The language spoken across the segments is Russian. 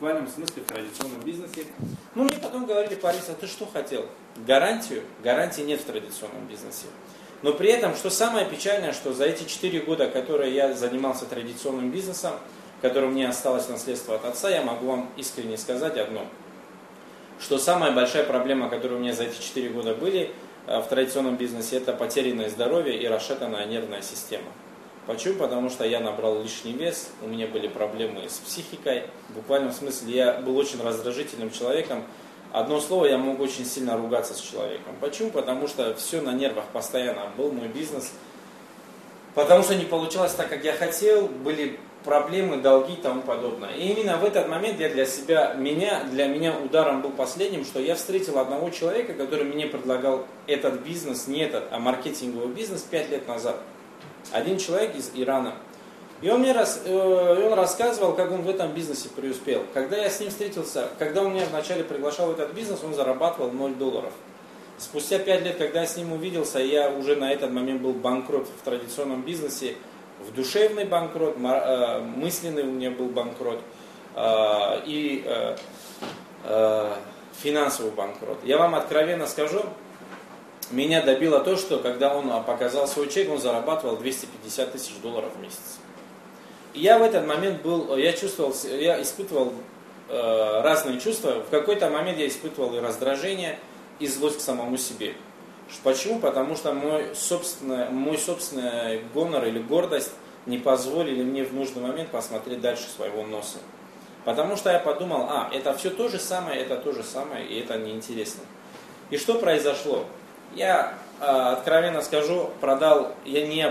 буквальном смысле в традиционном бизнесе. Ну, мне потом говорили: Борис, а ты что хотел? Гарантию? Гарантии нет в традиционном бизнесе. Но при этом, что самое печальное, что за эти 4 года, которые я занимался традиционным бизнесом, которое мне осталось наследство от отца, я могу вам искренне сказать одно, что самая большая проблема, которая у меня за эти 4 года были в традиционном бизнесе, это потерянное здоровье и расшатанная нервная система. Почему? Потому что я набрал лишний вес, у меня были проблемы с психикой, в буквальном смысле я был очень раздражительным человеком. Одно слово, я мог очень сильно ругаться с человеком. Почему? Потому что все на нервах постоянно был мой бизнес. Потому что не получалось так, как я хотел, были проблемы, долги и тому подобное. И именно в этот момент для меня ударом был последним, что я встретил одного человека, который мне предлагал этот бизнес, не этот, а маркетинговый бизнес 5 лет назад. Один человек из Ирана. И он рассказывал, как он в этом бизнесе преуспел. Когда я с ним встретился, когда он меня вначале приглашал в этот бизнес, он зарабатывал $0. Спустя 5 лет, когда я с ним увиделся, я уже на этот момент был банкрот в традиционном бизнесе, в душевный банкрот, мысленный у меня был банкрот и финансовый банкрот. Я вам откровенно скажу, меня добило то, что когда он показал свой чек, он зарабатывал $250 тысяч в месяц. И я в этот момент я испытывал разные чувства. В какой-то момент я испытывал и раздражение, и злость к самому себе. Почему? Потому что мой собственный гонор или гордость не позволили мне в нужный момент посмотреть дальше своего носа. Потому что я подумал, это все то же самое, и это неинтересно. И что произошло? Я откровенно скажу, я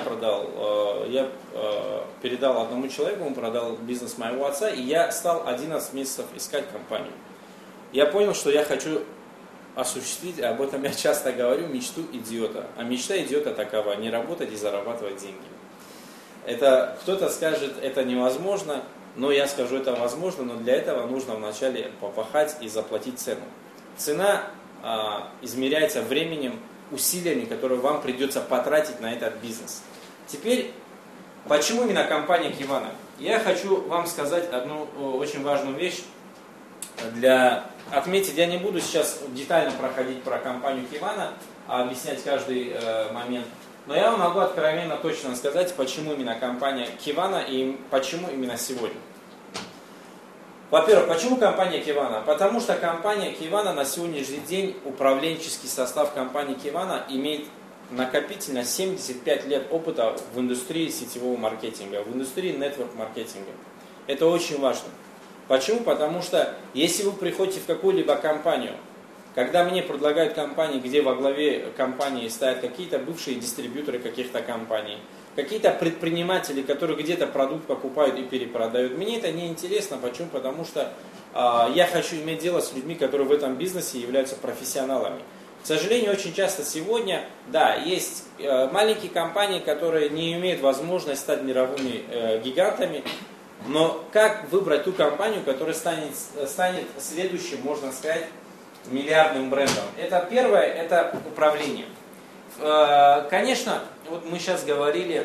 передал одному человеку, он продал бизнес моего отца, и я стал 11 месяцев искать компанию. Я понял, что я хочу осуществить, об этом я часто говорю, мечту идиота. А мечта идиота такова: не работать и зарабатывать деньги. Это кто-то скажет, это невозможно, но я скажу, это возможно, но для этого нужно вначале попахать и заплатить цену. Цена измеряется временем, усилиями, которые вам придется потратить на этот бизнес. Теперь, почему именно компания Kivana? Я хочу вам сказать одну очень важную вещь. Отметить, я не буду сейчас детально проходить про компанию Kivana, объяснять каждый момент, но я вам могу откровенно точно сказать, почему именно компания Kivana и почему именно сегодня. Во-первых, почему компания Kivana? Потому что компания Kivana на сегодняшний день, управленческий состав компании Kivana имеет накопительно 75 лет опыта в индустрии сетевого маркетинга, в индустрии нетворк-маркетинга. Это очень важно. Почему? Потому что если вы приходите в какую-либо компанию, когда мне предлагают компании, где во главе компании стоят какие-то бывшие дистрибьюторы каких-то компаний, какие-то предприниматели, которые где-то продукт покупают и перепродают, мне это не интересно. Почему? Потому что я хочу иметь дело с людьми, которые в этом бизнесе являются профессионалами. К сожалению, очень часто сегодня, есть маленькие компании, которые не имеют возможности стать мировыми гигантами, но как выбрать ту компанию, которая станет следующим, можно сказать, миллиардным брендом? Это первое, это управление. Конечно, вот мы сейчас говорили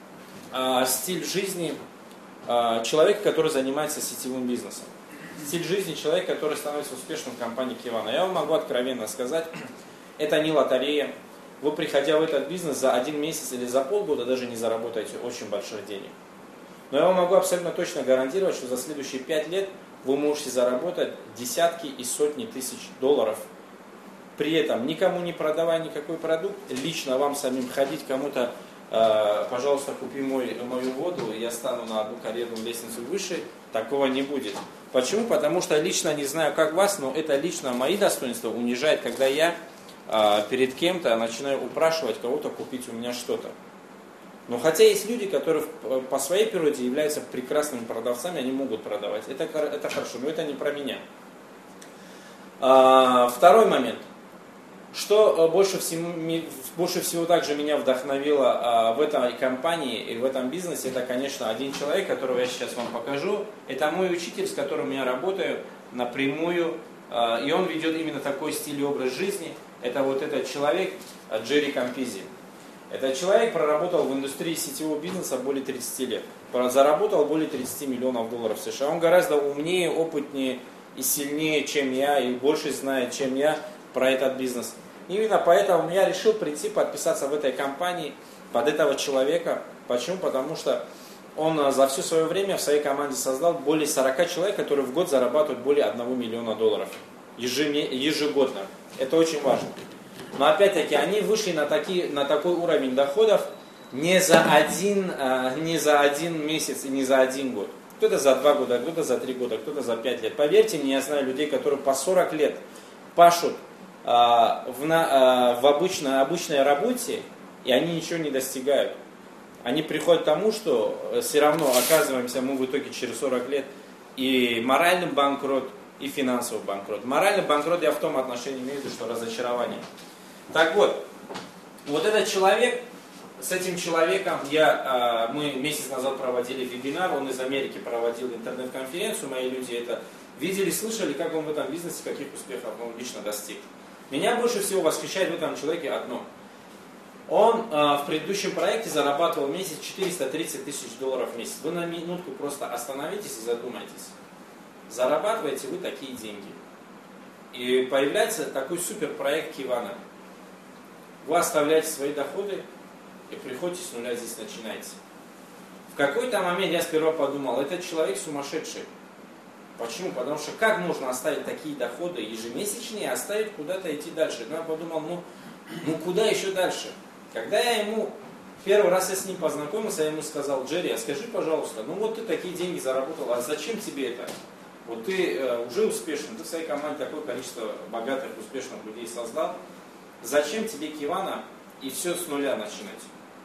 стиль жизни человека, который занимается сетевым бизнесом. Стиль жизни человека, который становится успешным в компании Kivana. Я вам могу откровенно сказать, это не лотерея. Вы, приходя в этот бизнес, за 1 месяц или за полгода даже не заработаете очень больших денег. Но я вам могу абсолютно точно гарантировать, что за следующие 5 лет вы можете заработать десятки и сотни тысяч $. При этом никому не продавая никакой продукт, лично вам самим ходить кому-то, пожалуйста, купи мою воду, и я стану на одну карьерную лестницу выше, такого не будет. Почему? Потому что лично не знаю, как вас, но это лично мои достоинства унижает, когда я перед кем-то начинаю упрашивать кого-то купить у меня что-то. Но хотя есть люди, которые по своей природе являются прекрасными продавцами, они могут продавать. Это хорошо, но это не про меня. Второй момент. Что больше всего также меня вдохновило в этой компании и в этом бизнесе, это, конечно, один человек, которого я сейчас вам покажу. Это мой учитель, с которым я работаю напрямую, и он ведет именно такой стиль и образ жизни. Это вот этот человек, Джерри Кампизи. Этот человек проработал в индустрии сетевого бизнеса более 30 лет. заработал более 30 миллионов долларов США. Он гораздо умнее, опытнее и сильнее, чем я, и больше знает, чем я про этот бизнес. Именно поэтому я решил прийти подписаться в этой компании под этого человека. Почему? Потому что он за все свое время в своей команде создал более 40 человек, которые в год зарабатывают более 1 миллиона долларов ежегодно. Это очень важно. Но опять-таки они вышли на такой уровень доходов не за один месяц и не за один год. Кто-то за 2 года, кто-то за 3 года, кто-то за 5 лет. Поверьте мне, я знаю людей, которые по 40 лет пашут в обычной работе, и они ничего не достигают. Они приходят к тому, что все равно оказываемся мы в итоге через 40 лет и моральный банкрот, и финансовый банкрот. Моральный банкрот я в том отношении имею в виду, что разочарование. Так вот этот человек, с этим человеком мы месяц назад проводили вебинар, он из Америки проводил интернет-конференцию, мои люди это видели, слышали, как он в этом бизнесе, каких успехов он лично достиг. Меня больше всего восхищает в этом человеке одно. Он в предыдущем проекте зарабатывал в месяц 430 тысяч долларов в месяц. Вы на минутку просто остановитесь и задумайтесь. Зарабатываете вы такие деньги. И появляется такой суперпроект Кивана. Вы оставляете свои доходы и приходите с нуля здесь начинаете. В какой-то момент я сперва подумал, этот человек сумасшедший. Почему? Потому что как можно оставить такие доходы ежемесячные и оставить куда-то идти дальше? Но я подумал, куда еще дальше? Когда я ему, первый раз я с ним познакомился, я ему сказал: Джерри, а скажи, пожалуйста, ты такие деньги заработал, а зачем тебе это? Вот ты уже успешен, ты в своей команде такое количество богатых, успешных людей создал. Зачем тебе Кивана и все с нуля начинать?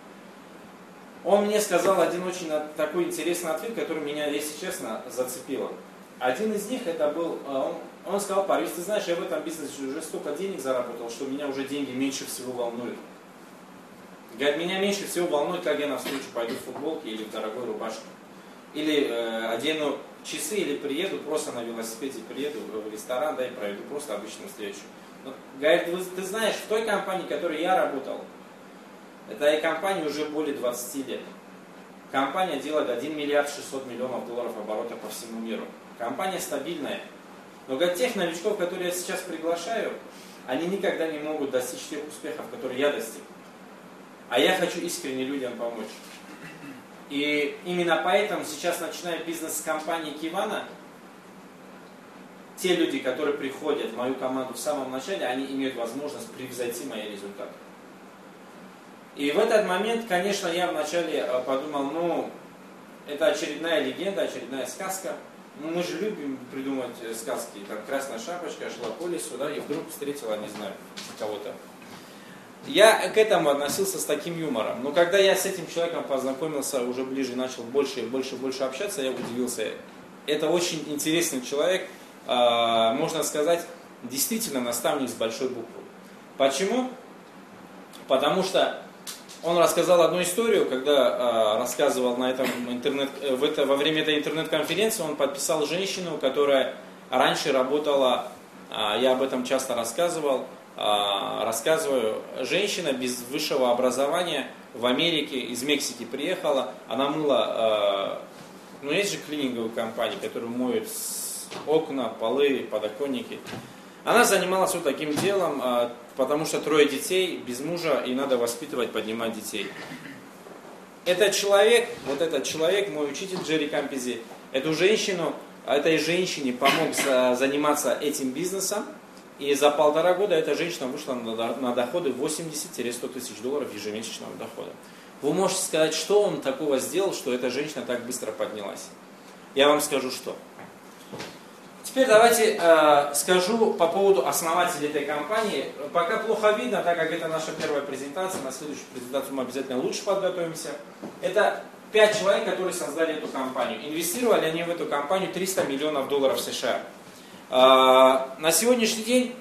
Он мне сказал один очень такой интересный ответ, который меня, если честно, зацепило. Один из них это был, он сказал: Парвиз, ты знаешь, я в этом бизнесе уже столько денег заработал, что меня уже деньги меньше всего волнуют. Говорит, меня меньше всего волнует, как я на встречу пойду в футболке или в дорогой рубашке. Или одену часы, или приеду просто на велосипеде, приеду в ресторан, и проведу просто обычную встречу. Говорит, ты знаешь, в той компании, в которой я работал, этой компании уже более 20 лет. Компания делает 1 миллиард 600 миллионов долларов оборота по всему миру. Компания стабильная. Но говорит, тех новичков, которые я сейчас приглашаю, они никогда не могут достичь тех успехов, которые я достиг. А я хочу искренне людям помочь. И именно поэтому сейчас, начиная бизнес с компании Кивана, те люди, которые приходят в мою команду в самом начале, они имеют возможность превзойти мои результаты. И в этот момент, конечно, я вначале подумал, это очередная легенда, очередная сказка. Мы же любим придумать сказки. Там красная шапочка шла по лесу, и вдруг встретила, не знаю, кого-то. Я к этому относился с таким юмором. Но когда я с этим человеком познакомился уже ближе, начал больше и больше общаться, я удивился. Это очень интересный человек, можно сказать, действительно наставник с большой буквы. Почему? Потому что он рассказал одну историю, когда рассказывал на этом во время этой интернет-конференции, он подписал женщину, которая раньше работала, я об этом часто рассказываю, женщина без высшего образования в Америке, из Мексики приехала, она мыла, есть же клининговые компании, которые моют окна, полы, подоконники. Она занималась вот таким делом, потому что 3 детей, без мужа, и надо воспитывать, поднимать детей. Этот человек, мой учитель Джерри Кампези, этой женщине помог заниматься этим бизнесом, и за 1,5 года эта женщина вышла на доходы 80-100 тысяч долларов ежемесячного дохода. Вы можете сказать, что он такого сделал, что эта женщина так быстро поднялась? Я вам скажу, что. Теперь давайте скажу по поводу основателей этой компании. Пока плохо видно, так как это наша первая презентация, на следующую презентацию мы обязательно лучше подготовимся. Это 5 человек, которые создали эту компанию. Инвестировали они в эту компанию 300 миллионов долларов США. На сегодняшний день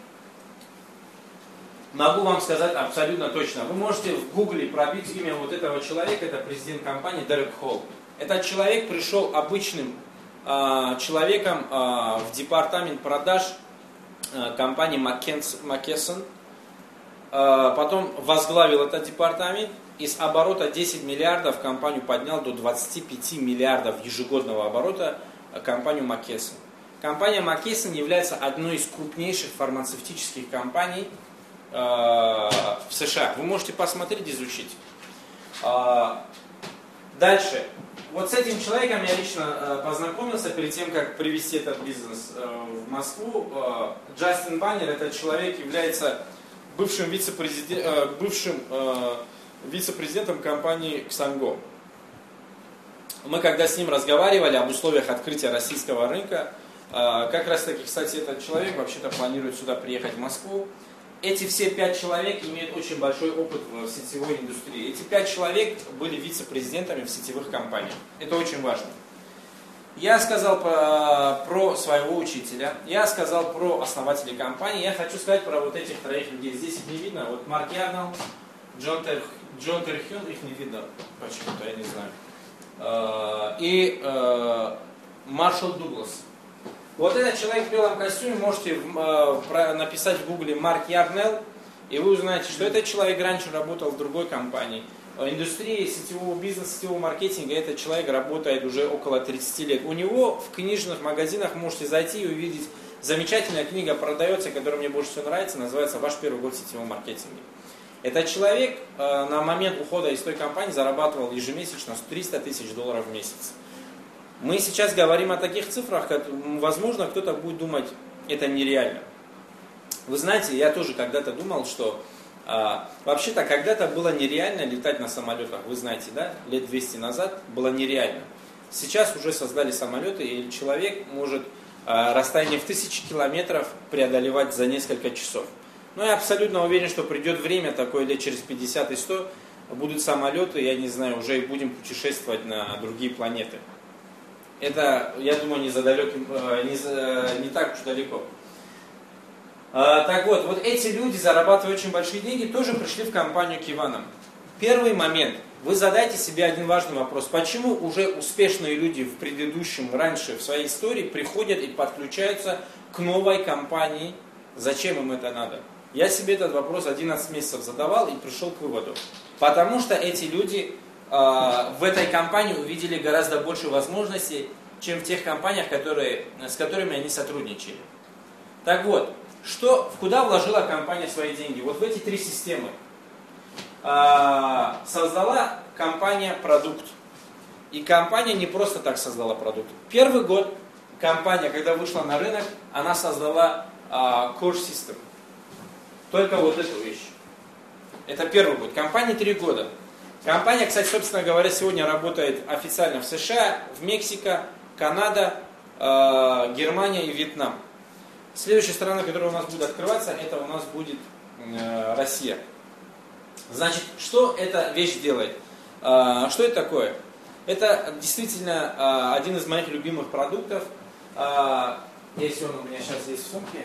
могу вам сказать абсолютно точно. Вы можете в Гугле пробить имя вот этого человека, это президент компании Дерек Холл. Этот человек пришел обычным человеком в департамент продаж компании McKesson, потом возглавил этот департамент, из оборота 10 миллиардов компанию поднял до 25 миллиардов ежегодного оборота компанию McKesson. Компания McKesson является одной из крупнейших фармацевтических компаний в США. Вы можете посмотреть, изучить. Дальше. Вот с этим человеком я лично познакомился перед тем, как привести этот бизнес в Москву. Джастин Баннер, этот человек является бывшим вице-президентом компании Ксанго. Мы когда с ним разговаривали об условиях открытия российского рынка, как раз таки, кстати, этот человек вообще-то планирует сюда приехать в Москву. Эти все 5 человек имеют очень большой опыт в сетевой индустрии. Эти 5 человек были вице-президентами в сетевых компаниях. Это очень важно. Я сказал про своего учителя, я сказал про основателей компании, я хочу сказать про вот этих 3 людей. Здесь их не видно. Вот Марк Ярнелл, Джон Терхюн, их не видно почему-то, я не знаю. И Маршалл Дуглас. Вот этот человек в белом костюме, можете написать в гугле Марк Ярнелл, и вы узнаете, что этот человек раньше работал в другой компании. В индустрии сетевого бизнеса, сетевого маркетинга этот человек работает уже около 30 лет. У него в книжных магазинах можете зайти и увидеть, замечательная книга продается, которая мне больше всего нравится, называется «Ваш первый год в сетевом маркетинге». Этот человек на момент ухода из той компании зарабатывал ежемесячно $300 тысяч в месяц. Мы сейчас говорим о таких цифрах, как, возможно, кто-то будет думать, это нереально. Вы знаете, я тоже когда-то думал, что вообще-то когда-то было нереально летать на самолетах. Вы знаете, да? Лет 200 назад было нереально. Сейчас уже создали самолеты, и человек может расстояние в 1000 километров преодолевать за несколько часов. Но я абсолютно уверен, что придет время такое, лет через 50 и 100, будут самолеты, я не знаю, уже и будем путешествовать на другие планеты. Это, я думаю, не так уж далеко. Так вот эти люди, зарабатывая очень большие деньги, тоже пришли в компанию Kivana. Первый момент. Вы задайте себе один важный вопрос. Почему уже успешные люди в предыдущем, раньше, в своей истории приходят и подключаются к новой компании? Зачем им это надо? Я себе этот вопрос 11 месяцев задавал и пришел к выводу. Потому что эти люди в этой компании увидели гораздо больше возможностей, чем в тех компаниях, с которыми они сотрудничали. Так вот, куда вложила компания свои деньги? Вот в эти 3 системы. Создала компания продукт. И компания не просто так создала продукт. Первый год компания, когда вышла на рынок, она создала Core System. Только вот эту вещь. Это первый год. Компании 3 года. Компания, кстати, собственно говоря, сегодня работает официально в США, в Мексике, Канада, Германия и Вьетнам. Следующая страна, которая у нас будет открываться, это у нас будет Россия. Значит, что эта вещь делает? Что это такое? Это действительно один из моих любимых продуктов. Если он у меня сейчас есть в сумке.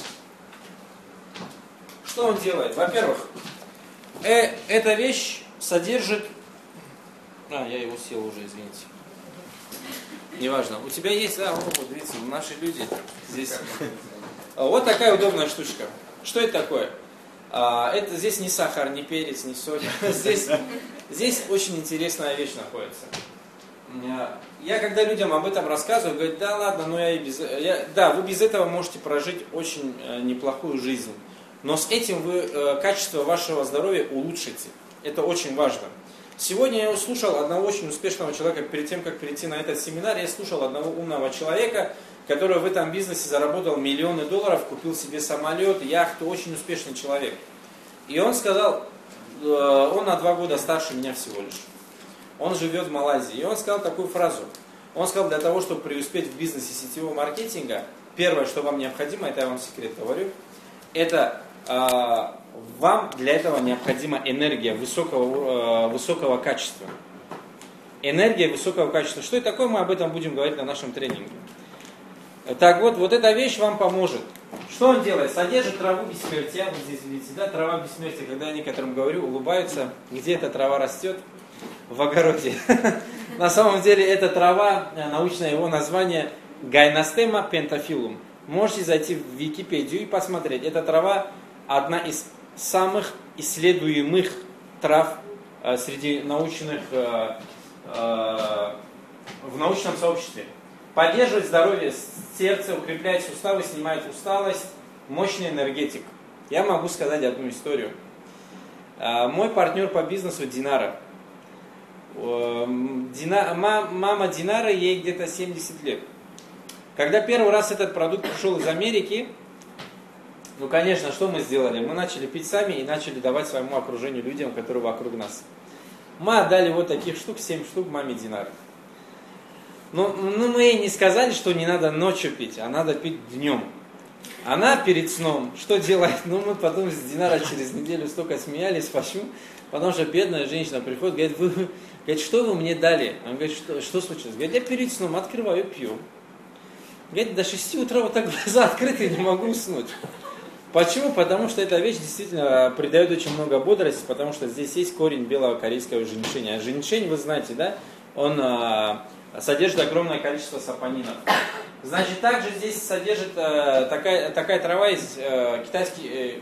Что он делает? Во-первых, эта вещь содержит... я его съел уже, извините. Неважно. У тебя есть, да, вот, видите, наши люди здесь. Вот такая удобная штучка. Что это такое? Здесь не сахар, не перец, не соль. Здесь очень интересная вещь находится. Я когда людям об этом рассказываю, говорят, да ладно, но вы без этого можете прожить очень неплохую жизнь. Но с этим вы качество вашего здоровья улучшите. Это очень важно. Сегодня я услышал одного очень успешного человека, перед тем, как прийти на этот семинар, я слушал одного умного человека, который в этом бизнесе заработал миллионы долларов, купил себе самолет, яхту, очень успешный человек. И он сказал, он на 2 года старше меня всего лишь. Он живет в Малайзии. И он сказал такую фразу. Он сказал, для того, чтобы преуспеть в бизнесе сетевого маркетинга, первое, что вам необходимо, это я вам секрет говорю, это вам для этого необходима энергия высокого качества. Энергия высокого качества. Что это такое, мы об этом будем говорить на нашем тренинге. Так вот эта вещь вам поможет. Что он делает? Содержит траву бессмертия. Вот здесь видите, да, трава бессмертия. Когда я некоторым говорю, улыбаются. Где эта трава растет? В огороде. На самом деле эта трава, научное его название Gynostema pentaphyllum. Можете зайти в Википедию и посмотреть. Эта трава одна из самых исследуемых трав среди научных, в научном сообществе. Поддерживает здоровье сердца, укрепляет суставы, снимает усталость, мощный энергетик. Я могу сказать одну историю. Мой партнер по бизнесу Динара. Мама Динара, ей где-то 70 лет. Когда первый раз этот продукт пришел из Америки, ну, конечно, что мы сделали? Мы начали пить сами и начали давать своему окружению, людям, которые вокруг нас. Мы отдали вот таких штук, 7 штук маме Динара. Но мы ей не сказали, что не надо ночью пить, а надо пить днем. Она перед сном что делает? Ну, мы потом с Динара через неделю столько смеялись, почему? Потому что бедная женщина приходит, говорит, что вы мне дали? Она говорит, что случилось? Говорит, я перед сном открываю, пью. Говорит, до 6 утра вот так глаза открыты, не могу уснуть. Почему? Потому что эта вещь действительно придает очень много бодрости, потому что здесь есть корень белого корейского женьшеня. А женьшень, вы знаете, да, он содержит огромное количество сапонинов. Значит, также здесь содержит такая трава, есть китайский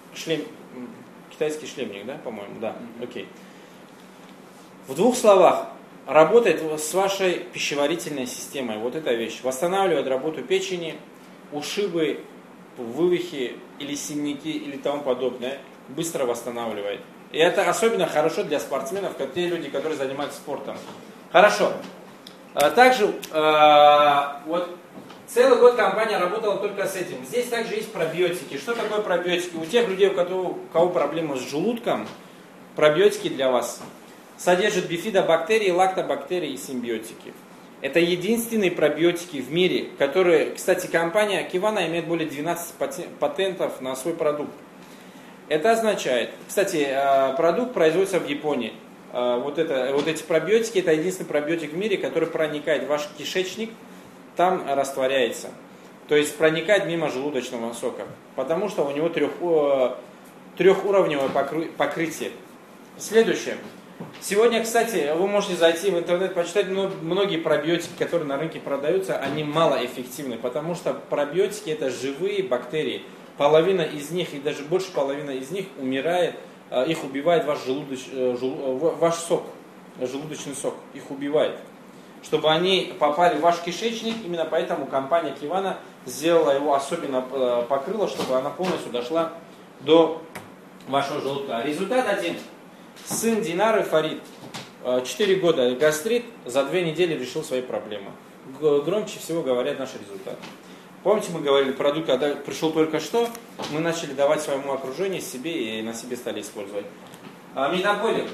шлемник, да, по-моему, да, окей. В двух словах, работает с вашей пищеварительной системой, вот эта вещь. Восстанавливает работу печени, ушибы, вывихи или синяки или тому подобное, быстро восстанавливает. И это особенно хорошо для спортсменов, как те люди, которые занимаются спортом. Хорошо. Также вот целый год компания работала только с этим. Здесь также есть пробиотики. Что такое пробиотики? У тех людей, у кого проблемы с желудком, пробиотики для вас содержат бифидобактерии, лактобактерии и симбиотики. Это единственные пробиотики в мире, которые, кстати, компания Кивана имеет более 12 патентов на свой продукт. Это означает, кстати, продукт производится в Японии. Вот эти пробиотики, это единственный пробиотик в мире, который проникает в ваш кишечник, там растворяется. То есть проникает мимо желудочного сока. Потому что у него трехуровневое покрытие. Следующее. Сегодня, кстати, вы можете зайти в интернет, почитать, но многие пробиотики, которые на рынке продаются, они малоэффективны, потому что пробиотики это живые бактерии. Половина из них, и даже больше половины из них умирает, их убивает ваш сок, желудочный сок, их убивает. Чтобы они попали в ваш кишечник, именно поэтому компания Кивана сделала его особенно, покрыла, чтобы она полностью дошла до вашего желудка. Результат один. Сын Динары Фарид, 4 года гастрит, за 2 недели решил свои проблемы. Громче всего говорят наши результаты. Помните, мы говорили, продукт, когда пришел только что, мы начали давать своему окружению, себе и на себе стали использовать. Метаболик.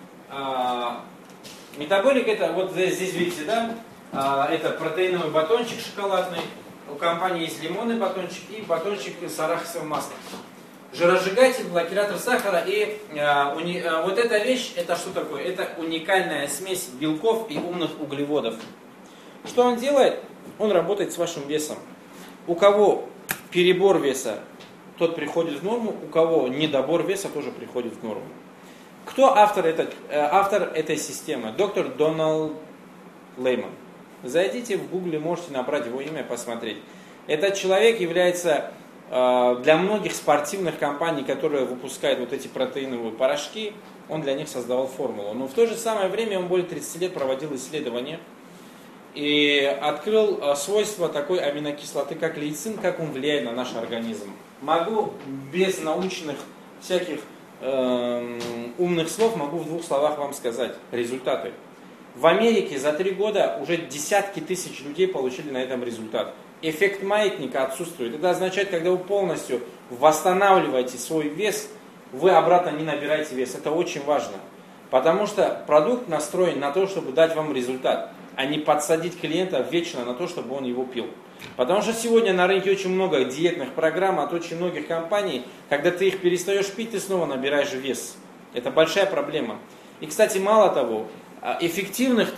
Метаболик это, вот здесь видите, да, это протеиновый батончик шоколадный, у компании есть лимонный батончик и батончик с арахисовым маслом. Жиросжигатель, блокиратор сахара и вот эта вещь, это что такое? Это уникальная смесь белков и умных углеводов. Что он делает? Он работает с вашим весом. У кого перебор веса, тот приходит в норму, у кого недобор веса, тоже приходит в норму. Кто автор этой системы? Доктор Дональд Лейман. Зайдите в Гугле, можете набрать его имя и посмотреть. Этот человек является для многих спортивных компаний, которые выпускают вот эти протеиновые порошки, он для них создавал формулу. Но в то же самое время он более 30 лет проводил исследования и открыл свойства такой аминокислоты, как лейцин, как он влияет на наш организм. Могу без научных всяких умных слов, могу в 2 словах вам сказать результаты. В Америке за 3 года уже десятки тысяч людей получили на этом результат. Эффект маятника отсутствует. Это означает, когда вы полностью восстанавливаете свой вес, вы обратно не набираете вес. Это очень важно. Потому что продукт настроен на то, чтобы дать вам результат, а не подсадить клиента вечно на то, чтобы он его пил. Потому что сегодня на рынке очень много диетных программ от очень многих компаний. Когда ты их перестаешь пить, ты снова набираешь вес. Это большая проблема. И, кстати, мало того, эффективных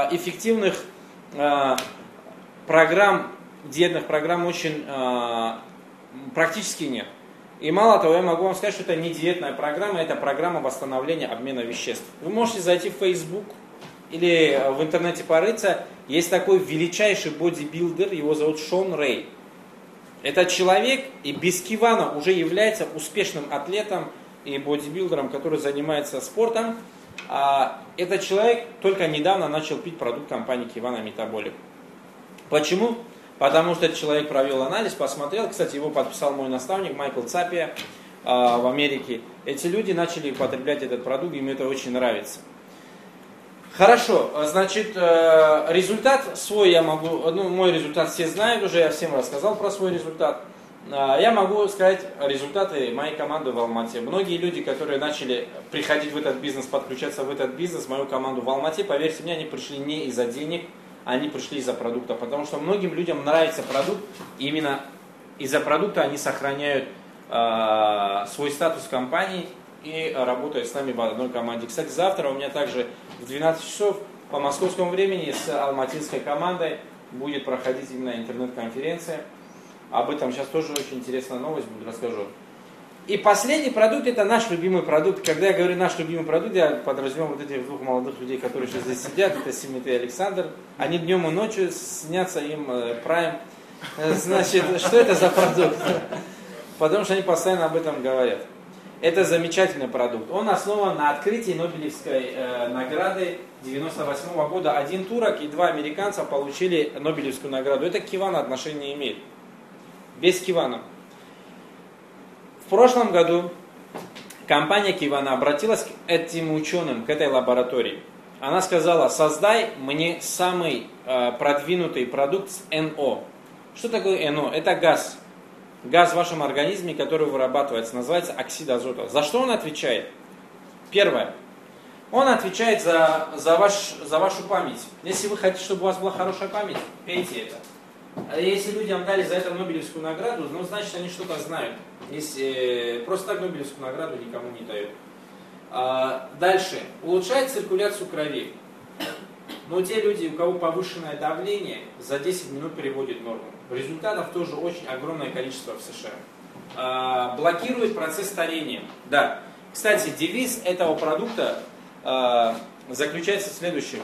программ, диетных программ очень практически нет. И мало того, я могу вам сказать, что это не диетная программа, это программа восстановления обмена веществ. Вы можете зайти в Facebook или в интернете порыться. Есть такой величайший бодибилдер, его зовут Шон Рэй. Этот человек и без Кивана уже является успешным атлетом и бодибилдером, который занимается спортом. Этот человек только недавно начал пить продукт компании Kivana Metabolic. Почему? Потому что этот человек провел анализ, посмотрел, кстати, его подписал мой наставник Майкл Цапия в Америке. Эти люди начали употреблять этот продукт, им это очень нравится. Хорошо, значит, результат свой я могу, мой результат все знают уже, я всем рассказал про свой результат. Я могу сказать результаты моей команды в Алмате. Многие люди, которые начали приходить в этот бизнес, подключаться в этот бизнес, мою команду в Алмате, поверьте мне, они пришли не из-за денег, они пришли из-за продукта. Потому что многим людям нравится продукт, и именно из-за продукта они сохраняют свой статус компании и работают с нами в одной команде. Кстати, завтра у меня также в 12 часов по московскому времени с алматинской командой будет проходить именно интернет-конференция. Об этом сейчас тоже очень интересная новость будет, расскажу. И последний продукт, это наш любимый продукт. Когда я говорю наш любимый продукт, я подразумеваю вот этих двух молодых людей, которые сейчас здесь сидят. Это Симит и Александр. Они днем и ночью снятся им Prime. Значит, что это за продукт? Потому что они постоянно об этом говорят. Это замечательный продукт. Он основан на открытии Нобелевской награды 1998 года. 1 турок и 2 американца получили Нобелевскую награду. Это к Kivana отношения не имеет. Без Kivana. В прошлом году компания Kivana обратилась к этим ученым, к этой лаборатории. Она сказала: создай мне самый продвинутый продукт с НО. Что такое НО? Это газ. Газ в вашем организме, который вырабатывается, называется оксид азота. За что он отвечает? Первое. Он отвечает за вашу память. Если вы хотите, чтобы у вас была хорошая память, пейте это. Если людям дали за это Нобелевскую награду, ну, значит, они что-то знают. Если просто так Нобелевскую награду никому не дают. Дальше. Улучшает циркуляцию крови. Но те люди, у кого повышенное давление, за 10 минут переводит норму. Результатов тоже очень огромное количество в США. Блокирует процесс старения. Да. Кстати, девиз этого продукта заключается в следующем.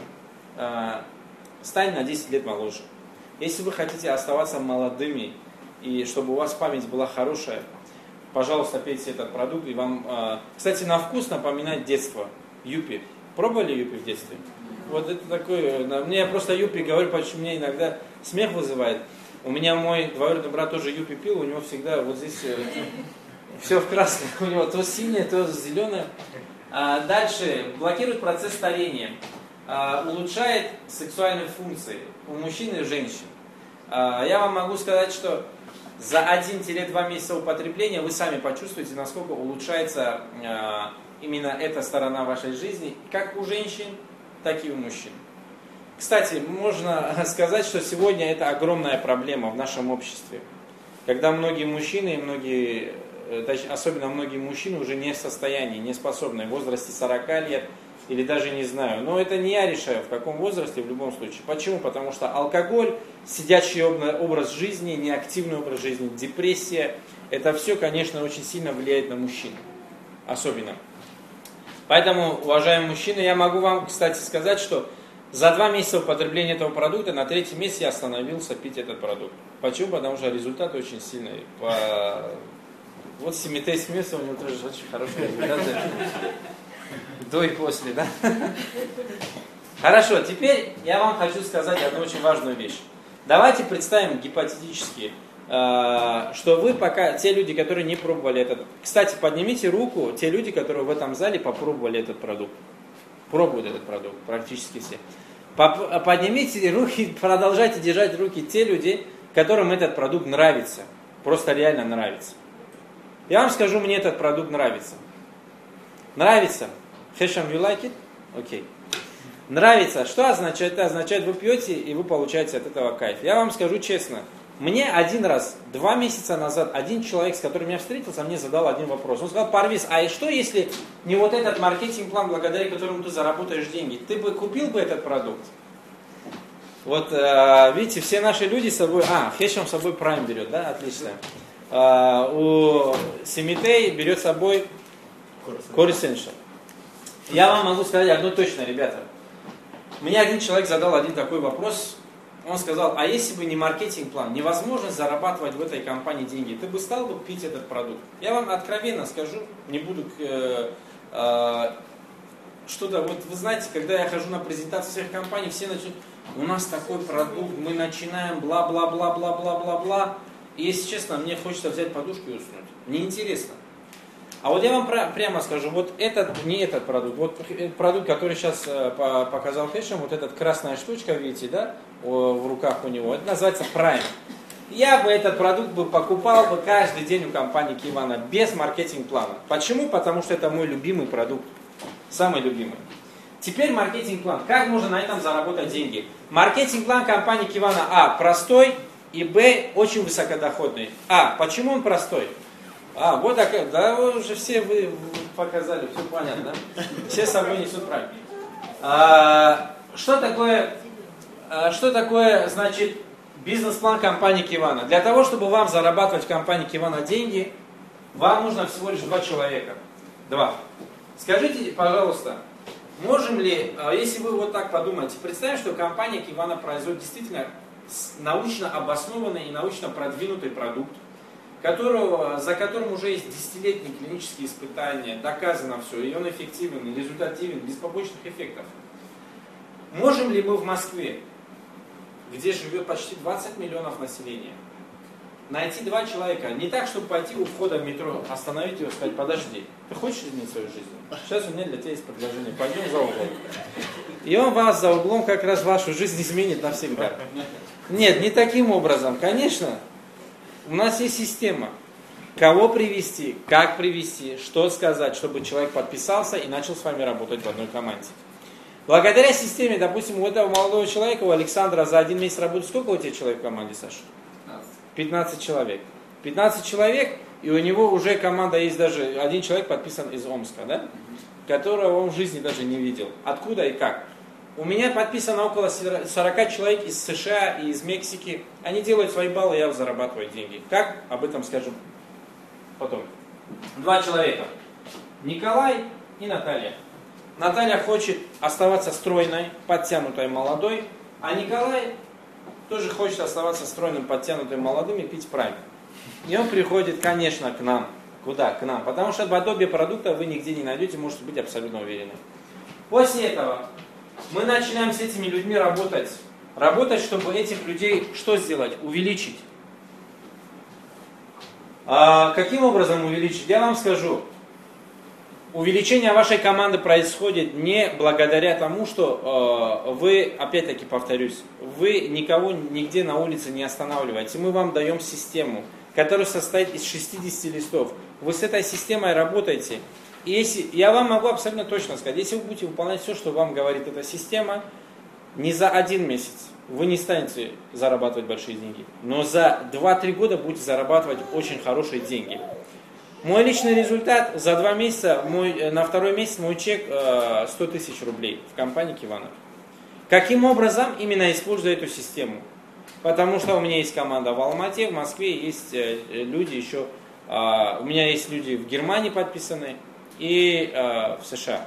Стань на 10 лет моложе. Если вы хотите оставаться молодыми и чтобы у вас память была хорошая, пожалуйста, пейте этот продукт. И вам, кстати, на вкус напоминает детство. Юпи. Пробовали юпи в детстве? Вот это такое. Мне просто юпи говорю, почему мне иногда смех вызывает. У меня мой двоюродный брат тоже юпи пил, у него всегда вот здесь все в красном. У него то синее, то зеленое. Дальше. Блокирует процесс старения. Улучшает сексуальные функции у мужчин и женщин. Я вам могу сказать, что за 1-2 месяца употребления вы сами почувствуете, насколько улучшается именно эта сторона вашей жизни, как у женщин, так и у мужчин. Кстати, можно сказать, что сегодня это огромная проблема в нашем обществе. Когда многие мужчины, особенно многие мужчины уже не в состоянии, не способны в возрасте 40 лет, или даже не знаю. Но это не я решаю, в каком возрасте, в любом случае. Почему? Потому что алкоголь, сидячий образ жизни, неактивный образ жизни, депрессия, это все, конечно, очень сильно влияет на мужчин. Особенно. Поэтому, уважаемые мужчины, я могу вам, кстати, сказать, что за 2 месяца употребления этого продукта, на 3-й месяц я остановился пить этот продукт. Почему? Потому что результат очень сильный. Вот Симитей смеется, у него тоже очень хорошие результаты. До и после, да? Хорошо, теперь я вам хочу сказать одну очень важную вещь. Давайте представим гипотетически, что вы пока, те люди, которые не пробовали этот... Кстати, поднимите руку, те люди, которые в этом зале попробовали этот продукт. Пробуют этот продукт, практически все. Поднимите руки, продолжайте держать руки те люди, которым этот продукт нравится. Просто реально нравится. Я вам скажу, мне этот продукт нравится. Нравится? Hesham, you like it? Окей. Нравится. Что означает? Это означает, вы пьете и вы получаете от этого кайф. Я вам скажу честно. Мне один раз, 2 месяца назад, один человек, с которым я встретился, мне задал один вопрос. Он сказал: Парвиз, а что если не вот этот маркетинг-план, благодаря которому ты заработаешь деньги? Ты бы купил бы этот продукт? Вот, видите, все наши люди с собой... Hesham с собой Prime берет, да? Отлично. У Симитей берет с собой Core Essential. Я вам могу сказать одно точно, ребята. Мне один человек задал один такой вопрос. Он сказал: а если бы не маркетинг-план, невозможно зарабатывать в этой компании деньги, ты бы стал бы пить этот продукт? Я вам откровенно скажу, не буду что-то, вот вы знаете, когда я хожу на презентации всех компаний, все начинают, у нас такой продукт, мы начинаем бла-бла-бла-бла-бла-бла-бла. И если честно, мне хочется взять подушку и уснуть. Неинтересно. А вот я вам прямо скажу, вот этот, не этот продукт, вот продукт, который сейчас показал Хэшем, вот эта красная штучка, видите, да, в руках у него, это называется Prime. Я бы этот продукт покупал бы каждый день у компании Кивана без маркетинг-плана. Почему? Потому что это мой любимый продукт, самый любимый. Теперь маркетинг-план. Как можно на этом заработать деньги? Маркетинг-план компании Кивана простой, и очень высокодоходный. Почему он простой? Вот так, да, уже все вы показали, все понятно, да? Все с собой несут правильно. Что такое, значит, бизнес-план компании Кивана? Для того, чтобы вам зарабатывать в компании Кивана деньги, вам нужно всего лишь 2 человека. 2. Скажите, пожалуйста, можем ли, если вы вот так подумаете, представим, что компания Кивана производит действительно научно обоснованный и научно продвинутый продукт, за которым уже есть десятилетние клинические испытания, доказано все, и он эффективен, результативен, без побочных эффектов. Можем ли мы в Москве, где живет почти 20 миллионов населения, найти 2 человека, не так, чтобы пойти у входа в метро, остановить его и сказать, подожди, ты хочешь изменить свою жизнь? Сейчас у меня для тебя есть предложение, пойдем за угол. И он вас за углом как раз вашу жизнь изменит навсегда. Нет, не таким образом, конечно. У нас есть система, кого привести, как привести, что сказать, чтобы человек подписался и начал с вами работать в одной команде. Благодаря системе, допустим, у этого молодого человека, у Александра за 1 месяц работы, сколько у тебя человек в команде, Саша? 15 человек. 15 человек, и у него уже команда есть, даже 1 человек подписан из Омска, да? Которого он в жизни даже не видел. Откуда и как? У меня подписано около 40 человек из США и из Мексики. Они делают свои баллы, я зарабатываю деньги. Как? Об этом скажу потом. 2 человека. Николай и Наталья. Наталья хочет оставаться стройной, подтянутой, молодой. А Николай тоже хочет оставаться стройным, подтянутым, молодым и пить прайм. И он приходит, конечно, к нам. Куда? К нам. Потому что подобие продукта вы нигде не найдете, можете быть абсолютно уверены. После этого мы начинаем с этими людьми работать. Работать, чтобы этих людей что сделать? Увеличить. Каким образом увеличить? Я вам скажу. Увеличение вашей команды происходит не благодаря тому, что вы, опять-таки повторюсь, вы никого нигде на улице не останавливаете. Мы вам даем систему, которая состоит из 60 листов. Вы с этой системой работаете. И я вам могу абсолютно точно сказать, если вы будете выполнять все, что вам говорит эта система, не за 1 месяц вы не станете зарабатывать большие деньги, но за 2-3 года будете зарабатывать очень хорошие деньги. Мой личный результат за 2 месяца, на 2-й месяц мой чек 100 тысяч рублей в компании Кивана. Каким образом? Именно используя эту систему. Потому что у меня есть команда в Алмате, в Москве есть люди еще, у меня есть люди в Германии подписаны и в США.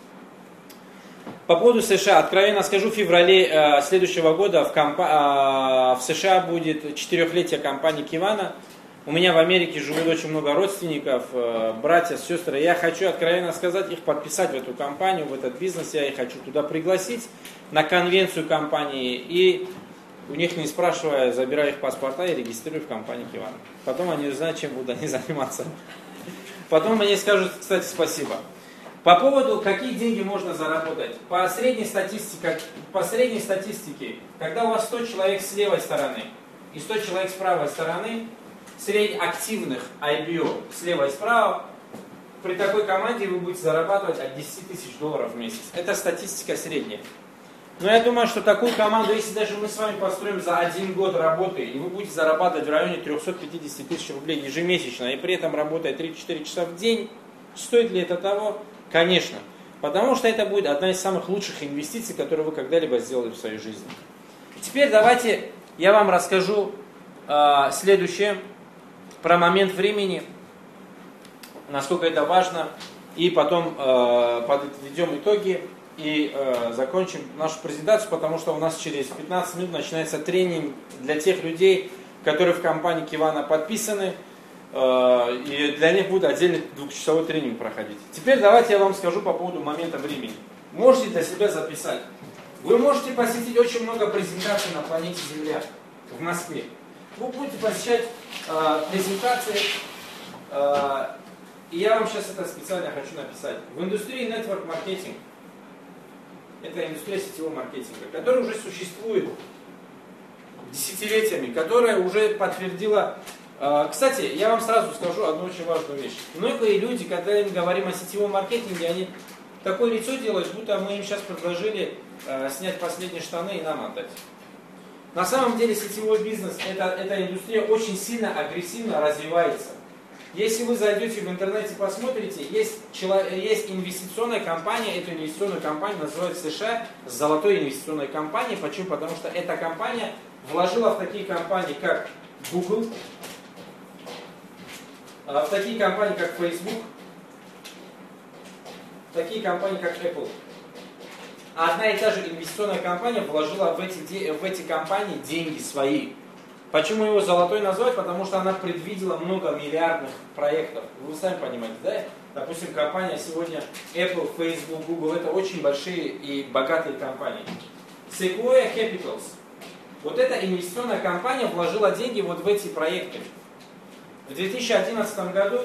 По поводу США, откровенно скажу, в феврале следующего года в США будет 4-летие компании Кивана. У меня в Америке живут очень много родственников, братья, сестры. Я хочу, откровенно сказать, их подписать в эту компанию, в этот бизнес. Я их хочу туда пригласить на конвенцию компании. И у них, не спрашивая, забираю их паспорта и регистрирую в компании Кивана. Потом они узнают, чем будут они заниматься. Потом мне скажут, кстати, спасибо. По поводу, какие деньги можно заработать. По средней статистике, когда у вас 100 человек с левой стороны и 100 человек с правой стороны, среднеактивных IBO слева и справа, при такой команде вы будете зарабатывать от 10 тысяч долларов в месяц. Это статистика средняя. Но я думаю, что такую команду, если даже мы с вами построим за 1 год работы, и вы будете зарабатывать в районе 350 тысяч рублей ежемесячно, и при этом работая 3-4 часа в день, стоит ли это того? Конечно. Потому что это будет одна из самых лучших инвестиций, которые вы когда-либо сделали в своей жизни. Теперь давайте я вам расскажу следующее. Про момент времени, насколько это важно, и потом подведем итоги и закончим нашу презентацию, потому что у нас через 15 минут начинается тренинг для тех людей, которые в компании Кивана подписаны, и для них будет отдельный 2-часовой тренинг проходить. Теперь давайте я вам скажу по поводу момента времени. можете для себя записать. Вы можете посетить очень много презентаций на планете Земля в Москве. Вы будете посещать презентации, и я вам сейчас это специально хочу написать. В индустрии network маркетинг, это индустрия сетевого маркетинга, которая уже существует десятилетиями, которая уже подтвердила. Кстати, я вам сразу скажу одну очень важную вещь. Многие люди, когда им говорим о сетевом маркетинге, они такое лицо делают, будто мы им сейчас предложили снять последние штаны и нам отдать. На самом деле сетевой бизнес, эта индустрия очень сильно, агрессивно развивается. Если вы зайдете в интернете и посмотрите, есть инвестиционная компания, эту инвестиционную компанию называют в США золотой инвестиционной компанией. Почему? Потому что эта компания вложила в такие компании, как Google, в такие компании, как Facebook, в такие компании, как Apple. Одна и та же инвестиционная компания вложила в эти компании деньги свои. Почему его золотой назвать? Потому что она предвидела много миллиардных проектов. Вы сами понимаете, да? Допустим, компания сегодня Apple, Facebook, Google, это очень большие и богатые компании. Sequoia Capitals. Вот эта инвестиционная компания вложила деньги вот в эти проекты. В 2011 году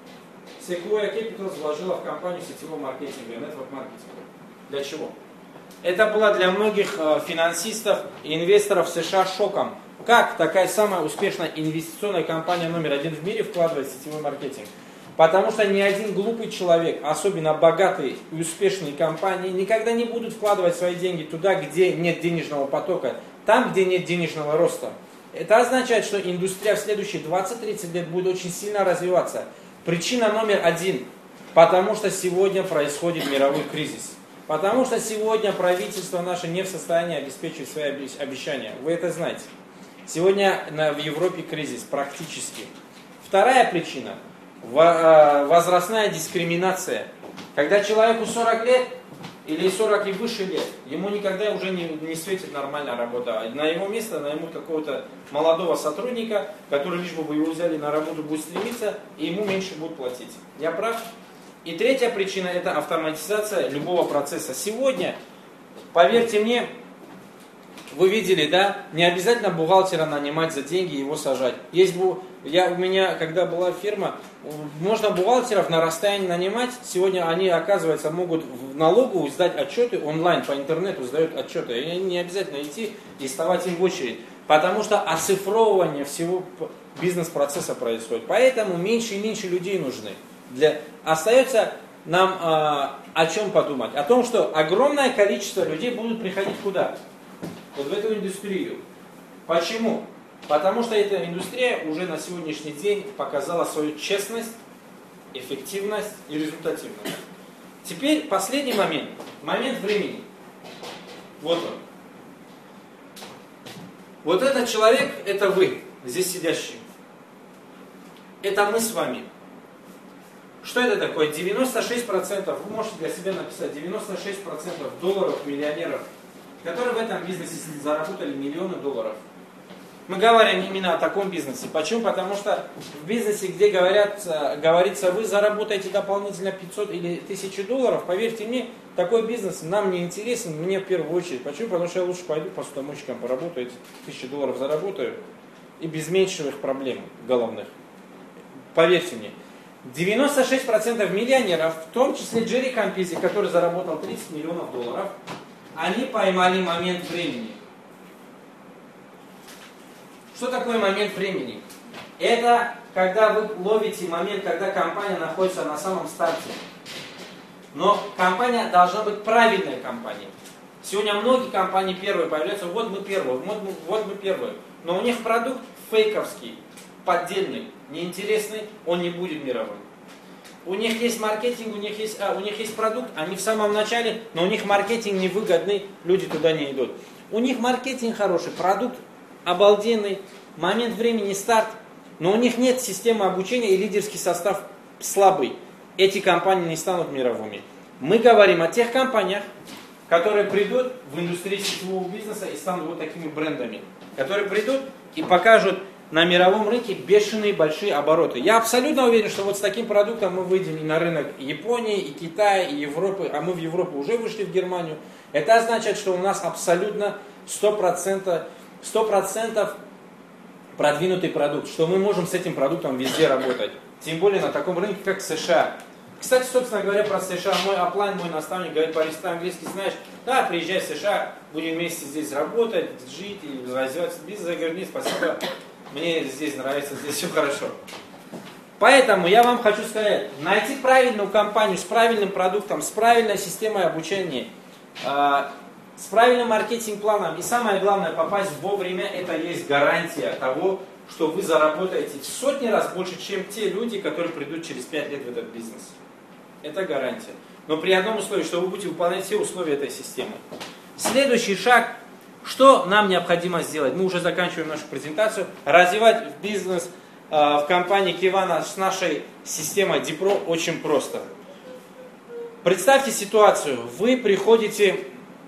Sequoia Capitals вложила в компанию сетевого маркетинга, network маркетинга. Для чего? Это было для многих финансистов и инвесторов США шоком. Как такая самая успешная инвестиционная компания номер 1 в мире вкладывает в сетевой маркетинг? Потому что ни один глупый человек, особенно богатые и успешные компании, никогда не будут вкладывать свои деньги туда, где нет денежного потока, там, где нет денежного роста. Это означает, что индустрия в следующие 20-30 лет будет очень сильно развиваться. Причина номер 1. Потому что сегодня происходит мировой кризис. Потому что сегодня правительство наше не в состоянии обеспечить свои обещания. Вы это знаете. Сегодня в Европе кризис практически. Вторая причина – возрастная дискриминация. Когда человеку 40 лет или 40 и выше лет, ему никогда уже не светит нормальная работа. На его место наймут какого-то молодого сотрудника, который лишь бы его взяли на работу, будет стремиться, и ему меньше будут платить. Я прав? И третья причина – это автоматизация любого процесса. Сегодня, поверьте мне, вы видели, да, не обязательно бухгалтера нанимать за деньги и его сажать. У меня, когда была фирма, можно бухгалтеров на расстоянии нанимать. Сегодня они, оказывается, могут в налоговую сдать отчеты онлайн, по интернету сдают отчеты. И не обязательно идти и вставать им в очередь. Потому что оцифровывание всего бизнес-процесса происходит. Поэтому меньше и меньше людей нужны. Остается нам о чем подумать. О том, что огромное количество людей будут приходить куда? Вот в эту индустрию. Почему? Потому что эта индустрия уже на сегодняшний день показала свою честность, эффективность и результативность. Теперь последний момент. Момент времени. Вот он. Вот этот человек, это вы, здесь сидящие. Это мы с вами. Что это такое? 96%, вы можете для себя написать, 96% долларов миллионеров, которые в этом бизнесе заработали миллионы долларов. Мы говорим именно о таком бизнесе. Почему? Потому что в бизнесе, где говорится, вы заработаете дополнительно 500 или 1000 долларов, поверьте мне, такой бизнес нам не интересен, мне в первую очередь. Почему? Потому что я лучше пойду по судомойщикам поработаю, эти 1000 долларов заработаю и без меньших проблем головных. Поверьте мне. 96% миллионеров, в том числе Джерри Кампизи, который заработал 30 миллионов долларов, они поймали момент времени. Что такое момент времени? Это когда вы ловите момент, когда компания находится на самом старте. Но компания должна быть правильной компанией. Сегодня многие компании первые появляются, вот мы первые, вот мы первые. Но у них продукт фейковский, поддельный, неинтересный, он не будет мировым. У них есть маркетинг, у них есть продукт, они в самом начале, но у них маркетинг невыгодный, люди туда не идут. У них маркетинг хороший, продукт обалденный, момент времени старт, но у них нет системы обучения и лидерский состав слабый. Эти компании не станут мировыми. Мы говорим о тех компаниях, которые придут в индустрию сетевого бизнеса и станут вот такими брендами. Которые придут и покажут на мировом рынке бешеные большие обороты. Я абсолютно уверен, что вот с таким продуктом мы выйдем и на рынок Японии, и Китая, и Европы, а мы в Европу уже вышли, в Германию. Это означает, что у нас абсолютно 100% продвинутый продукт, что мы можем с этим продуктом везде работать. Тем более на таком рынке, как США. Кстати, собственно говоря, про США, мой оплайн, мой наставник говорит по-английски, знаешь, да, приезжай в США, будем вместе здесь работать, жить и развиваться бизнес. Я говорю, нет, спасибо, мне здесь нравится, здесь все хорошо. Поэтому я вам хочу сказать, найти правильную компанию с правильным продуктом, с правильной системой обучения, с правильным маркетинг-планом и самое главное, попасть вовремя, это есть гарантия того, что вы заработаете в сотни раз больше, чем те люди, которые придут через 5 лет в этот бизнес. Это гарантия. Но при одном условии, что вы будете выполнять все условия этой системы. Следующий шаг, что нам необходимо сделать? Мы уже заканчиваем нашу презентацию. Развивать бизнес в компании Kivana с нашей системой DPRO очень просто. Представьте ситуацию. Вы приходите,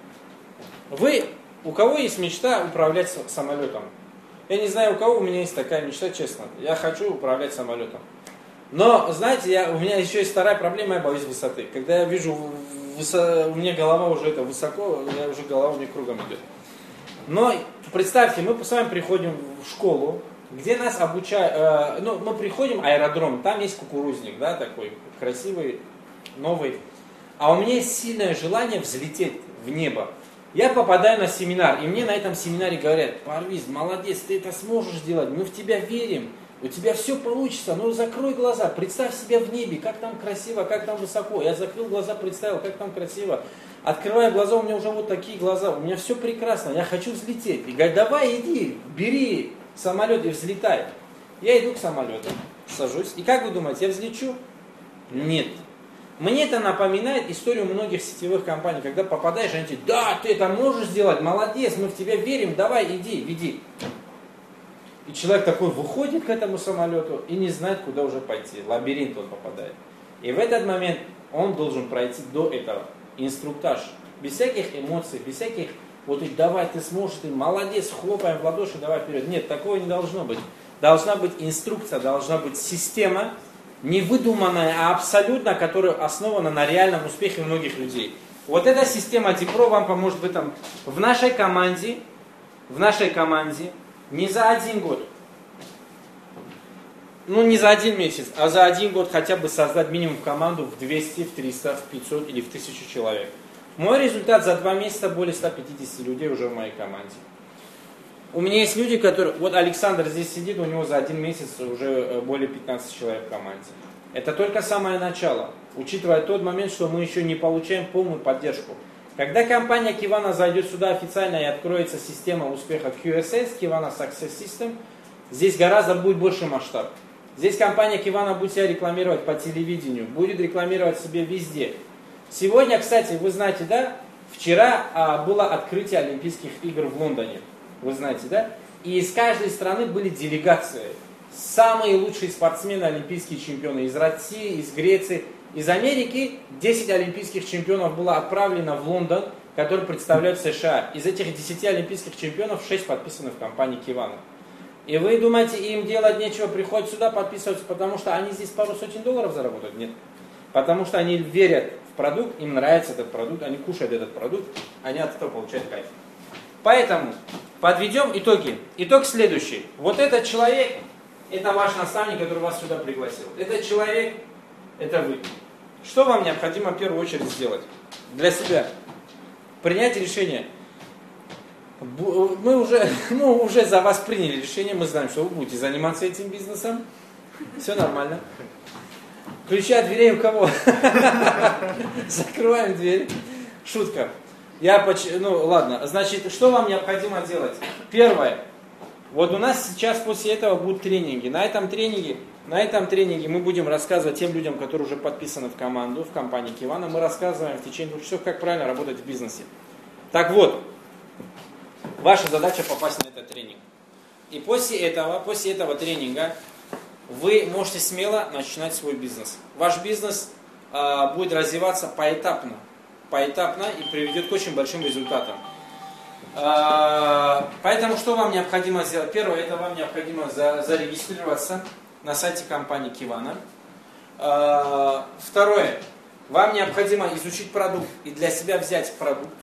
у кого есть мечта управлять самолетом? Я не знаю, у кого, у меня есть такая мечта, честно. Я хочу управлять самолетом. Но, знаете, у меня еще есть вторая проблема, я боюсь высоты. Когда я вижу, у меня голова уже это высоко, голова у меня кругом идет. Но представьте, мы с вами приходим в школу, где нас обучают, мы приходим в аэродром, там есть кукурузник, да, такой красивый, новый. А у меня есть сильное желание взлететь в небо. Я попадаю на семинар, и мне на этом семинаре говорят: Парвиз, молодец, ты это сможешь сделать, мы в тебя верим, у тебя все получится, но закрой глаза, представь себя в небе, как там красиво, как там высоко. Я закрыл глаза, представил, как там красиво. Открываю глаза, у меня уже вот такие глаза, у меня все прекрасно, я хочу взлететь. И говорят: давай, иди, бери самолет и взлетай. Я иду к самолету, сажусь, и как вы думаете, я взлечу? Нет. Мне это напоминает историю многих сетевых компаний, когда попадаешь, они тебе: да, ты это можешь сделать, молодец, мы в тебя верим, давай, иди, веди. И человек такой выходит к этому самолету и не знает, куда уже пойти. Лабиринт он попадает. И в этот момент он должен пройти до этого инструктаж. Без всяких эмоций, без всяких: вот давай, ты сможешь, ты молодец, хлопаем в ладоши, давай вперед. Нет, такого не должно быть. Должна быть инструкция, должна быть система, не выдуманная, а абсолютно, которая основана на реальном успехе многих людей. Вот эта система DPRO вам поможет в этом. В нашей команде не за один год, не за один месяц, а за один год хотя бы создать минимум команду в 200, в 300, в 500 или в 1000 человек. Мой результат: за 2 месяца более 150 людей уже в моей команде. У меня есть люди, которые... Вот Александр здесь сидит, у него за 1 месяц уже более 15 человек в команде. Это только самое начало, учитывая тот момент, что мы еще не получаем полную поддержку. Когда компания Kivana зайдет сюда официально и откроется система успеха QSS, Kivana Success System, здесь гораздо будет больше масштаб. Здесь компания Kivana будет себя рекламировать по телевидению, будет рекламировать себе везде. Сегодня, кстати, вы знаете, да, вчера было открытие Олимпийских игр в Лондоне. Вы знаете, да? И из каждой страны были делегации. Самые лучшие спортсмены, олимпийские чемпионы из России, из Греции, из Америки. 10 олимпийских чемпионов было отправлено в Лондон, которые представляют США. Из этих 10 олимпийских чемпионов 6 подписаны в компании Kivana. И вы думаете, им делать нечего, приходят сюда подписываться, потому что они здесь пару сотен долларов заработают? Нет. Потому что они верят в продукт, им нравится этот продукт, они кушают этот продукт, они от этого получают кайф. Поэтому подведем итоги. Итог следующий. Вот этот человек, это ваш наставник, который вас сюда пригласил. Этот человек, это вы. Что вам необходимо в первую очередь сделать для себя? Принять решение. Мы уже за вас приняли решение, мы знаем, что вы будете заниматься этим бизнесом. Все нормально. Ключи от дверей у кого? Закрываем дверь. Шутка. Ладно, значит, что вам необходимо делать? Первое. Вот у нас сейчас после этого будут тренинги. На этом тренинге мы будем рассказывать тем людям, которые уже подписаны в команду, в компании Kivana, мы рассказываем в течение 2 часов, как правильно работать в бизнесе. Так вот, ваша задача попасть на этот тренинг. И после этого тренинга вы можете смело начинать свой бизнес. Ваш бизнес будет развиваться поэтапно и приведет к очень большим результатам. Поэтому что вам необходимо сделать? Первое, это вам необходимо зарегистрироваться на сайте компании Kivana. Второе, вам необходимо изучить продукт и для себя взять продукт.